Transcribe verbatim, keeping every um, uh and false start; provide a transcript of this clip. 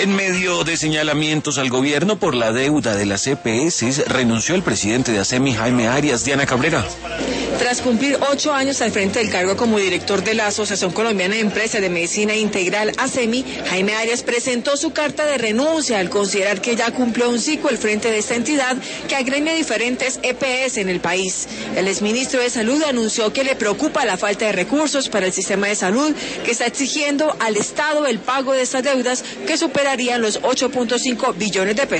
En medio de señalamientos al gobierno por la deuda de las E P S, renunció el presidente de ASEMI, Jaime Arias. Diana Cabrera. Tras cumplir ocho años al frente del cargo como director de la Asociación Colombiana de Empresas de Medicina Integral, ASEMI, Jaime Arias presentó su carta de renuncia al considerar que ya cumplió un ciclo al frente de esta entidad que agremia diferentes E P S en el país. El exministro de Salud anunció que le preocupa la falta de recursos para el sistema de salud, que está exigiendo al Estado el pago de estas deudas que superarían los ocho punto cinco billones de pesos.